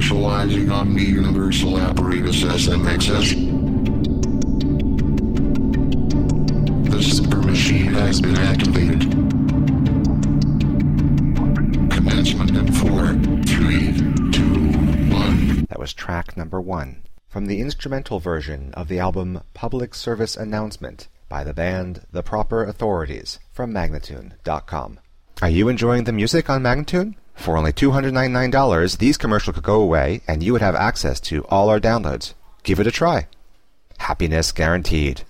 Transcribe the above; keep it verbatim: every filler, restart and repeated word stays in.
Initializing Omni Universal Apparatus S M X S. The super machine has been activated. Commencement in four, three, two, one. That was track number one, from the instrumental version of the album Public Service Announcement by the band The Proper Authorities from Magnatune dot com. Are you enjoying the music on Magnatune? For only two hundred ninety-nine dollars, these commercials could go away and you would have access to all our downloads. Give it a try. Happiness guaranteed.